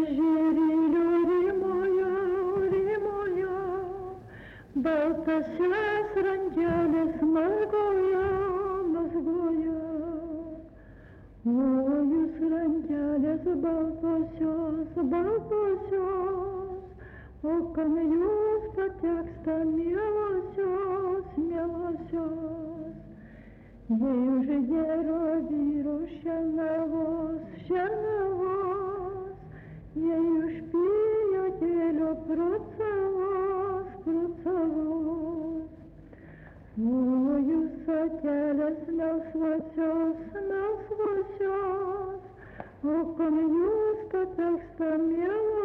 ežerėlio rymoje, baltasias rankelės mazgoja. O jūs rankelės baltosios, o kam jūs pateksta mielosios, jei už gero vyro šienavos, jei už pijotėlio prucavos, o jūs atelės melsvosios, o kam jūs pateksta mielosios,